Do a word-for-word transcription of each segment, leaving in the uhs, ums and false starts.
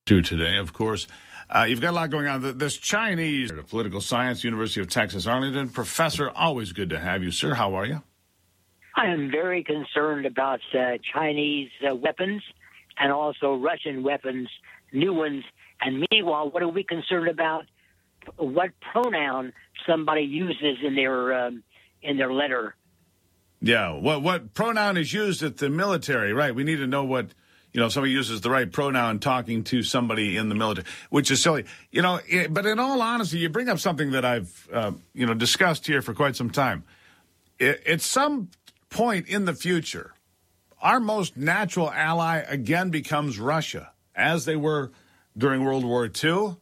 to today, of course. Uh, you've got a lot going on. This Chinese political science, University of Texas, Arlington. Professor, always good to have you, sir. How are you? I am very concerned about uh, Chinese uh, weapons and also Russian weapons, new ones. And meanwhile, what are we concerned about? What pronoun somebody uses in their um, in their letter. Yeah, what what pronoun is used at the military, right? We need to know what, you know, somebody uses the right pronoun talking to somebody in the military, which is silly. You know, it, but in all honesty, you bring up something that I've, uh, you know, discussed here for quite some time. It, at some point in the future, our most natural ally again becomes Russia, as they were during World War Two,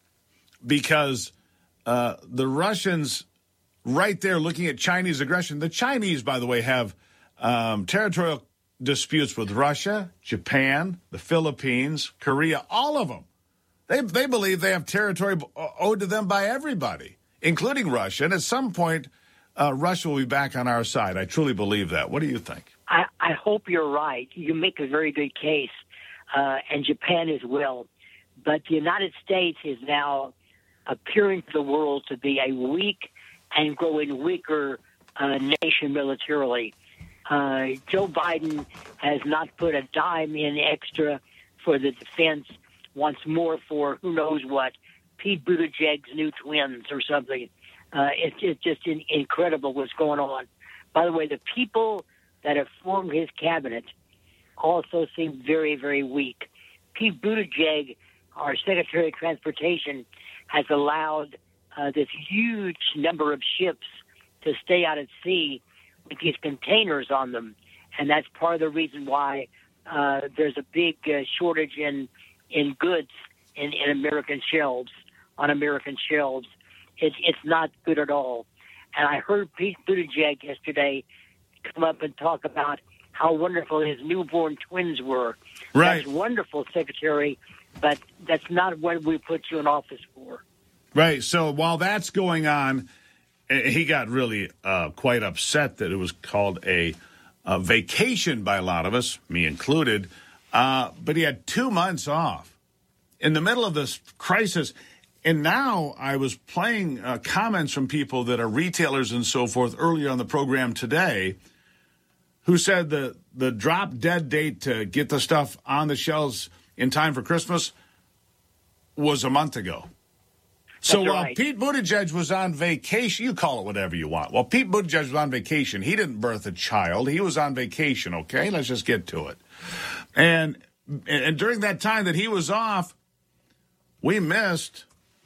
because uh, the Russians... right there looking at Chinese aggression. The Chinese, by the way, have um, territorial disputes with Russia, Japan, the Philippines, Korea, all of them. They they believe they have territory owed to them by everybody, including Russia. And at some point, uh, Russia will be back on our side. I truly believe that. What do you think? I, I hope you're right. You make a very good case, uh, and Japan as well. But the United States is now appearing to the world to be a weak and growing weaker uh, nation militarily. Uh, Joe Biden has not put a dime in extra for the defense, wants more for who knows what, Pete Buttigieg's new twins or something. Uh, it's, it's just in, incredible what's going on. By the way, the people that have formed his cabinet also seem very, very weak. Pete Buttigieg, our Secretary of Transportation, has allowed Uh, this huge number of ships to stay out at sea with these containers on them. And that's part of the reason why uh, there's a big uh, shortage in in goods in, in American shelves, on American shelves. It's, it's not good at all. And I heard Pete Buttigieg yesterday come up and talk about how wonderful his newborn twins were. Right. That's wonderful, Secretary, but that's not what we put you in office for. Right. So while that's going on, he got really uh, quite upset that it was called a, a vacation by a lot of us, me included. Uh, but he had two months off in the middle of this crisis. And now I was playing uh, comments from people that are retailers and so forth earlier on the program today who said the, the drop dead date to get the stuff on the shelves in time for Christmas was a month ago. So That's while right. Pete Buttigieg was on vacation, you call it whatever you want. While Pete Buttigieg was on vacation, he didn't birth a child. He was on vacation, okay? Let's just get to it. And and during that time that he was off, we missed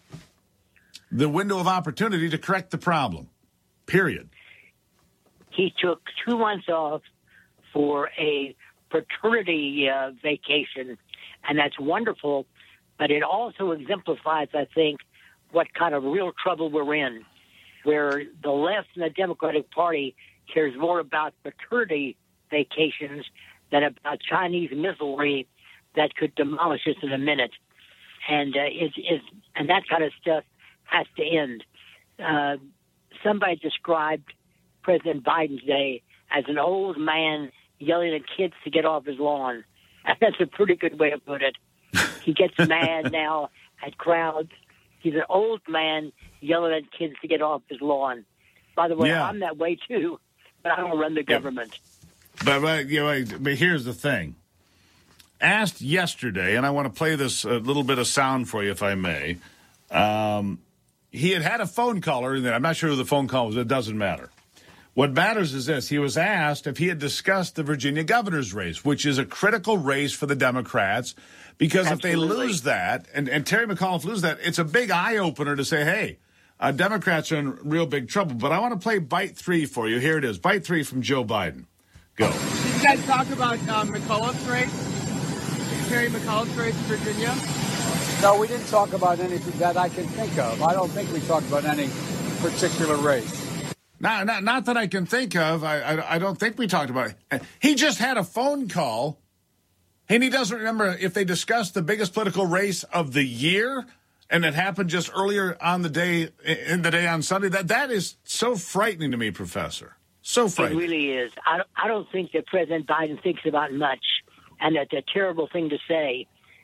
the window of opportunity to correct the problem, period. He took two months off for a paternity uh, vacation, and that's wonderful, but it also exemplifies, I think, what kind of real trouble we're in, where the left and the Democratic Party cares more about paternity vacations than about Chinese missilery that could demolish us in a minute. And uh, it's, it's, and that kind of stuff has to end. Uh, somebody described President Biden's day as an old man yelling at kids to get off his lawn. That's a pretty good way to put it. He gets mad now at crowds. He's an old man yelling at kids to get off his lawn. By the way, yeah. I'm that way too, but I don't run the government. Yeah. But, but, you know, but here's the thing. Asked yesterday, and I want to play this a little bit of sound for you, if I may. Um, he had had a phone caller. I'm not sure who the phone call was. It doesn't matter. What matters is this. He was asked if he had discussed the Virginia governor's race, which is a critical race for the Democrats, because Absolutely. if they lose that, and, and Terry McAuliffe lose that, it's a big eye-opener to say, hey, uh, Democrats are in real big trouble. But I want to play bite three for you. Here it is. Bite three from Joe Biden. Go. Did you guys talk about um, McAuliffe's race? Terry McAuliffe's race in Virginia? No, we didn't talk about anything that I can think of. I don't think we talked about any particular race. Not, not, not that I can think of. I, I, I don't think we talked about it. He just had a phone call, and he doesn't remember if they discussed the biggest political race of the year, and it happened just earlier on the day, in the day on Sunday. That That is so frightening to me, Professor. So frightening. It really is. I don't, I don't think that President Biden thinks about much, and that's a terrible thing to say.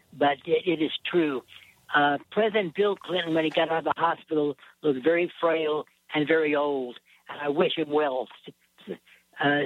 but it, it is true. Uh, President Bill Clinton, when he got out of the hospital, looked very frail and very old. I wish him well, uh,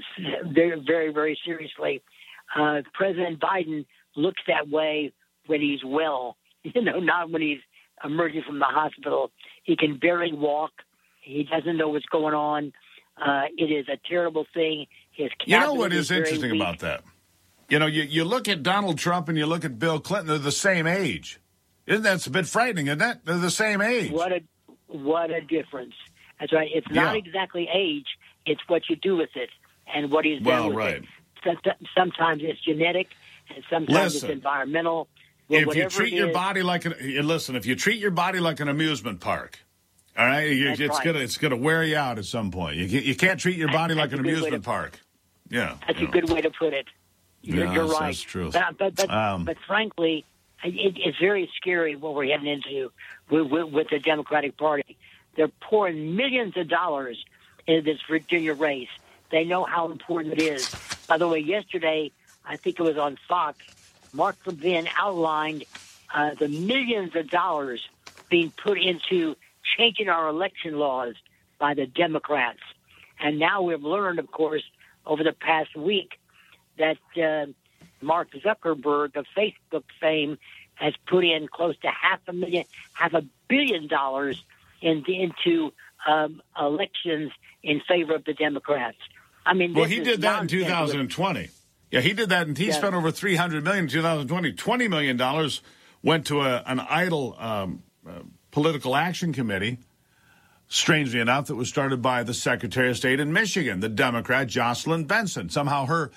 very, very, very seriously. Uh, President Biden looks that way when he's well, you know, not when he's emerging from the hospital. He can barely walk. He doesn't know what's going on. Uh, it is a terrible thing. His you know what is, is interesting weak. about that? You know, you, you look at Donald Trump and you look at Bill Clinton, they're the same age. Isn't that a bit frightening, isn't that? They're the same age. What a what a difference. That's right. It's not Yeah. exactly age. It's what you do with it and what he's Well, done with right. it. Some- Sometimes it's genetic and sometimes Listen, it's environmental. Well, if you whatever treat it your is- body like an you listen, if you treat your body like an amusement park, all right, you, That's it's right. gonna it's gonna wear you out at some point. You, you can't treat your body That's like an a good way amusement to- park. Yeah, That's you a know. good way to put it. You're, Yeah, you're that's- right. that's true. But but but, Um, but frankly, it, it's very scary what we're heading into with, with, with the Democratic Party. They're pouring millions of dollars into this Virginia race. They know how important it is. By the way, yesterday, I think it was on Fox, Mark Levin outlined uh, the millions of dollars being put into changing our election laws by the Democrats. And now we've learned, of course, over the past week that uh, Mark Zuckerberg of Facebook fame has put in close to half a million, half a billion dollars in, into um, elections in favor of the Democrats. I mean, Well, this he is did that in two nonsense. thousand twenty. Yeah, he did that, and he Yeah. spent over three hundred million dollars in two thousand twenty. twenty million dollars went to a, an idle um, uh, political action committee, strangely enough, that was started by the Secretary of State in Michigan, the Democrat Jocelyn Benson. Somehow her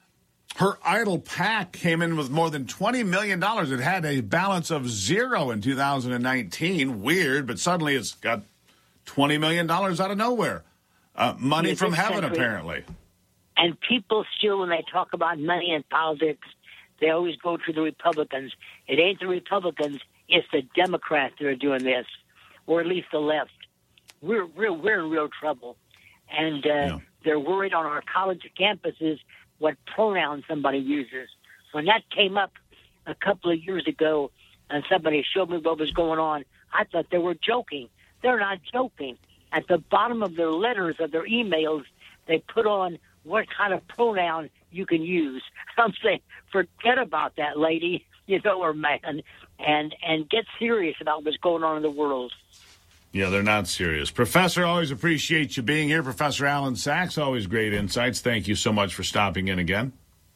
her idle PAC came in with more than twenty million dollars. It had a balance of zero in two thousand nineteen. Weird, but suddenly it's got twenty million dollars out of nowhere. Uh, money Yeah, from this heaven, country- apparently. And people still, when they talk about money in politics, they always go to the Republicans. It ain't the Republicans, it's the Democrats that are doing this, or at least the left. We're we're, we're in real trouble. And uh, Yeah. they're worried on our college campuses what pronoun somebody uses. When that came up a couple of years ago and somebody showed me what was going on, I thought they were joking. They're not joking. At the bottom of their letters, of their emails, they put on what kind of pronoun you can use. I'm saying, forget about that, lady, you know, or man, and and get serious about what's going on in the world. Yeah, they're not serious. Professor, always appreciate you being here. Professor Alan Sachs, always great insights. Thank you so much for stopping in again.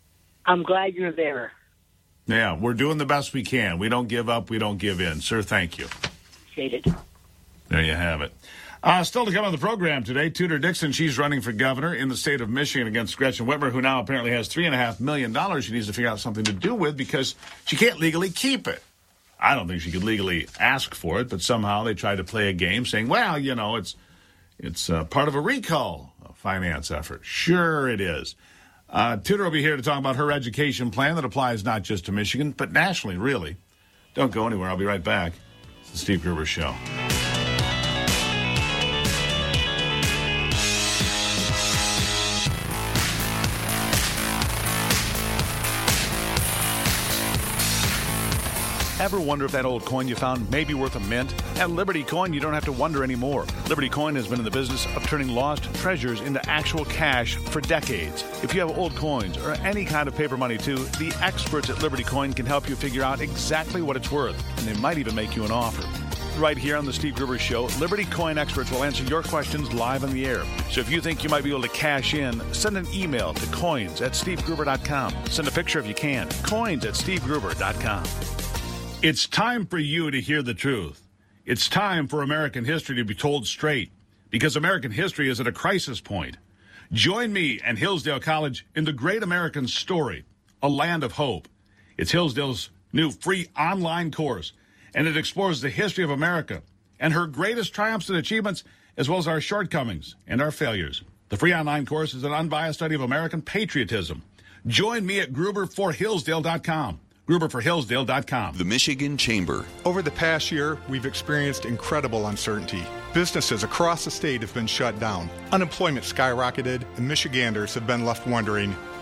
I'm glad you're there. Yeah, we're doing the best we can. We don't give up. We don't give in. Sir, thank you. Appreciate it. There you have it. Uh, still to come on the program today, Tudor Dixon, she's running for governor in the state of Michigan against Gretchen Whitmer, who now apparently has three point five million dollars she needs to figure out something to do with because she can't legally keep it. I don't think she could legally ask for it, but somehow they tried to play a game saying, well, you know, it's it's uh, part of a recall finance effort. Sure it is. Uh, Tudor will be here to talk about her education plan that applies not just to Michigan, but nationally, really. Don't go anywhere. I'll be right back. It's the Steve Gruber Show. Ever wonder if that old coin you found may be worth a mint? At Liberty Coin, you don't have to wonder anymore. Liberty Coin has been in the business of turning lost treasures into actual cash for decades. If you have old coins or any kind of paper money too, the experts at Liberty Coin can help you figure out exactly what it's worth, and they might even make you an offer. Right here on the Steve Gruber Show, Liberty Coin experts will answer your questions live on the air. So if you think you might be able to cash in, send an email to coins at steve gruber dot com. Send a picture if you can. Coins at steve gruber dot com. It's time for you to hear the truth. It's time for American history to be told straight, because American history is at a crisis point. Join me and Hillsdale College in the Great American Story, A Land of Hope. It's Hillsdale's new free online course, and it explores the history of America and her greatest triumphs and achievements, as well as our shortcomings and our failures. The free online course is an unbiased study of American patriotism. Join me at gruber for hillsdale dot com. gruber for hillsdale dot com. The Michigan Chamber. Over the past year, we've experienced incredible uncertainty. Businesses across the state have been shut down. Unemployment skyrocketed, and Michiganders have been left wondering,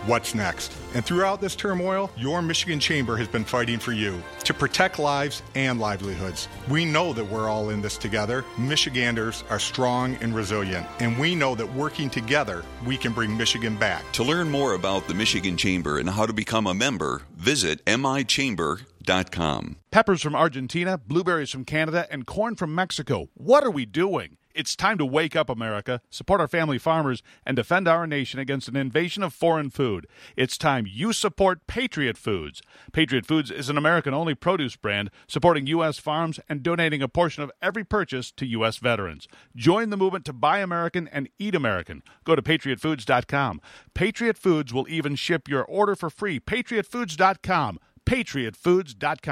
what's next. And throughout this turmoil, your Michigan Chamber has been fighting for you to protect lives and livelihoods. We know that we're all in this together. Michiganders are strong and resilient, and we know that working together, we can bring Michigan back. To learn more about the Michigan Chamber and how to become a member, visit m i chamber dot com. Peppers from Argentina, blueberries from Canada, and corn from Mexico. What are we doing? It's time to wake up, America, support our family farmers, and defend our nation against an invasion of foreign food. It's time you support Patriot Foods. Patriot Foods is an American-only produce brand supporting U S farms and donating a portion of every purchase to U S veterans. Join the movement to buy American and eat American. Go to patriot foods dot com. Patriot Foods will even ship your order for free. patriot foods dot com. patriot foods dot com.